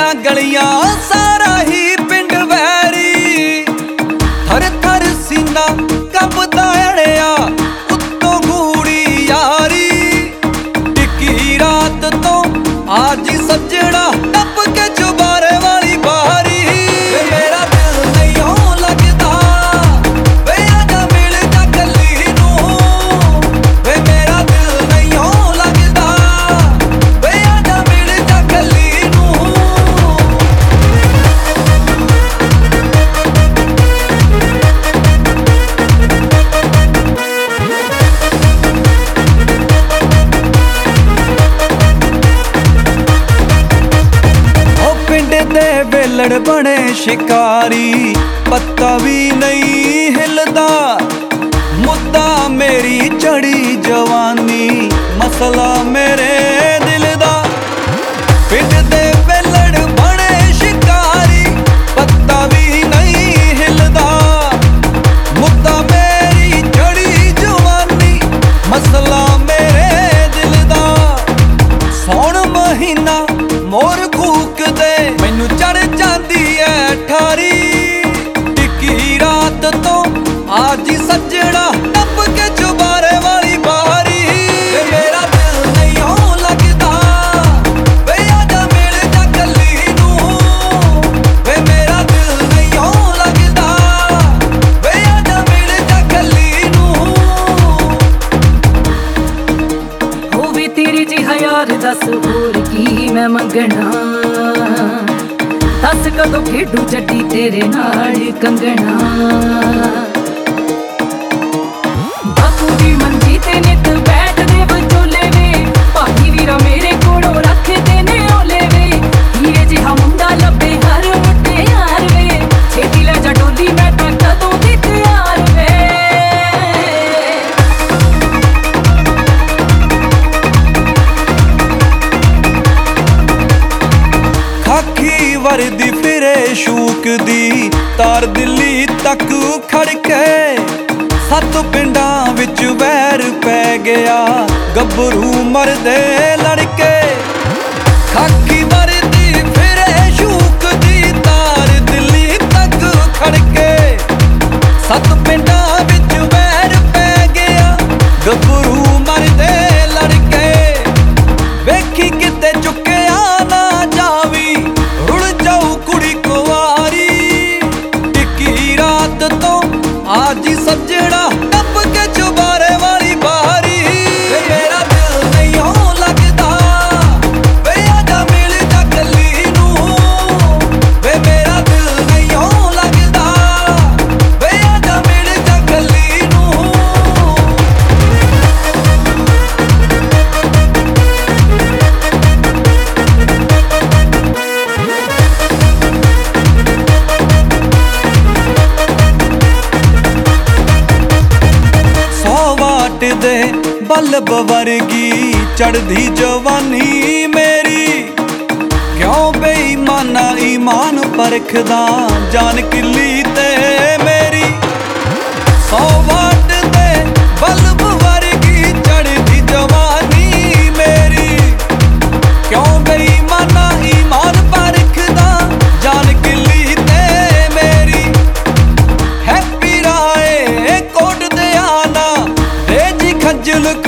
ਦੀਆਂ ਗਲੀਆਂ ਸਾਰਾ ਹੀ ਪਿੰਡ ਵੈਰੀ, ਥਰ ਥਰ ਸੀਨਾ ਕੰਬਦਾ ਅੜਿਆ ਉੱਤੋਂ ਗੂੜੀ ਯਾਰੀ। ਟਿੱਕੀ ਰਾਤ ਤੋਂ ਆਜੀ ਸੱਜਣਾ ਟੱਪ ਕੇ ਚੁਬਾਰੇ ਵਾਲੀ ਬਾਰੀ। ਮੇਰਾ ਦਿਲ ਨਹੀਂ ਓ ਲੱਗਦਾ ਵੇ ਆਜਾ ਮਿਲ ਜਾ ਕੱਲੀ ਨੂੰ, ਵੇ ਮੇਰਾ ਦਿਲ ਨਹੀਂ ਓ ਲੱਗਦਾ ਵੇ ਆਜਾ ਮਿਲ ਜਾ ਕੱਲੀ ਨੂੰ। ਦੇ ਵੇਲੜ ਬਣੇ ਸ਼ਿਕਾਰੀ, ਪੱਤਾ ਵੀ ਨਹੀਂ ਹਿਲਦਾ, ਮੁੱਦਾ ਮੇਰੀ ਚੜੀ ਜਵਾਨੀ, ਮਸਲਾ ਮੇਰੇ ਦਿਲ ਦਾ। ਪਿੰਡ ਦੇ ਵੇਲੜ ਬਣੇ ਸ਼ਿਕਾਰੀ, ਪੱਤਾ ਵੀ ਨਹੀਂ ਹਿਲਦਾ, ਮੁੱਦਾ ਮੇਰੀ ਚੜੀ ਜਵਾਨੀ, ਮਸਲਾ ਮੇਰੇ ਦਿਲ ਦਾ। ਸੌਣ ਮਹੀਨਾ ਮੋਰ ਕੂਕਦੇ ਮੈਨੂੰ ਚੜ ਜਾਂਦੀ ਐ ਠਾਰੀ। ਟਿੱਕੀ ਰਾਤ ਤੋਂ ਆਜੀ ਸੱਜਣਾ ਟੱਪ ਕੇ ਚੁਬਾਰੇ ਵਾਲੀ ਬਾਰੀ। ਵੇ ਮੇਰਾ ਦਿਲ ਨਹੀਂ ਓ ਲੱਗਦਾ ਵੇ ਆਜਾ ਮਿਲ ਜਾ ਕੱਲੀ ਨੂੰ, ਵੇ ਮੇਰਾ ਦਿਲ ਨਹੀਂ ਓ ਲੱਗਦਾ ਵੇ ਆਜਾ ਮਿਲ ਜਾ ਕੱਲੀ ਨੂੰ। ਹੋਵੇ ਤੇਰੀ ਜਿਹਾ ਯਾਰ ਦੱਸ ਹੋਰ ਕੀ ਮੈਂ ਮੰਗਣਾ, ਦੱਸ ਕਦੋਂ ਖੇਡੂ ਜੱਟੀ ਤੇਰੇ ਨਾਲ ਕੰਗਣਾ। ਬਾਪੂ ਦੀ ਮੰਜੀ ਤੇ ਨਿੱਤ ਬੈਠਦੇ ਵਿਚੋਲੇ ਵੇ, ਭਾਈ ਵੀਰਾ ਮੇਰੇ ਕੋਲੋਂ ਰੱਖਦੇ ਨੇ ਓਲੇ ਵੇ। ਹੀਰੇ ਜਿਹਾ ਮੁੰਡਾ ਲੱਭੇ ਹਰ ਮੁਟਿਆਰ ਵੇ, ਛੇਤੀ ਲੈ ਜਾ ਡੋਲੀ ਮੈਂ ਤਾਂ ਕਦੋਂ ਦੀ ਤਿਆਰ ਵੇ। ਖਾਕੀ ਵਰਦੀ ਫਿਰੇ ਸ਼ੂਕ ਦੀ, ਤਾਰ ਦਿੱਲੀ ਤੱਕ ਖੜਕੇ। 7 ਪਿੰਡਾਂ ਵਿੱਚ ਵੈਰ ਪੈ ਗਿਆ, ਗੱਭਰੂ ਮਰਦੇ ਲੜਕੇ। ਖਾਕੀ ਵਰਦੀ ਫਿਰੇ ਸ਼ੂਕ ਦੀ, ਤਾਰ ਦਿੱਲੀ ਤੱਕ ਖੜਕੇ। 7 ਪਿੰਡਾਂ ਵਿੱਚ ਵੈਰ ਪੈ ਗਿਆ, ਗੱਭਰੂ ਮਰਦੇ ਲੜਕੇ। ਵੇਖੀ ਕਿਤੇ ਚੁੱਕਿਆ ਨਾ ਜਾਵੀ, ਰੁੜ ਜਾਊ ਕੁੜੀ ਕੁਆਰੀ। ਟਿੱਕੀ ਰਾਤ ਤੋਂ ਆਜੀ ਸੱਜਣਾ ਟੱਪ ਕੇ ਚੁਬਾਰੇ ਵਾਲੀ ਬਾਰੀ। ਵੇ ਮੇਰਾ ਦਿਲ ਨਹੀਂ ਓ ਲੱਗਦਾ ਵੇ ਆਜਾ ਮਿਲ ਜਾ ਕੱਲੀ ਨੂੰ, ਵੇ ਮੇਰਾ ਦਿਲ ਨਹੀਂ ਓ ਲੱਗਦਾ ਵੇ ਆਜਾ ਮਿਲ ਜਾ ਕੱਲੀ ਨੂੰ। ਦੇ ਬਲਬ ਵਰਗੀ ਚੜ੍ਹਦੀ ਜਵਾਨੀ ਮੇਰੀ, ਕਿਉਂ ਬੇਈਮਾਨਾ ਈਮਾਨ ਪਰਖਦਾ ਜਾਨ ਕਿੱਲੀ ਤੇ ਮੇਰੀ। 100 ਵਾਟ ਦੇ ਬਲਬ ਵਰਗੀ ਚੜ੍ਹਦੀ ਜਵਾਨੀ ਮੇਰੀ, ਕਿਉਂ ਬੇਈਮਾਨਾ ਈਮਾਨ ਪਰਖਦਾ ਜਾਨ ਕਿੱਲੀ ਤੇ ਮੇਰੀ। ਹੈਪੀ ਰਾਏ ਕੋਟ ਦੇ ਆਨਾ ਖੱਜਲ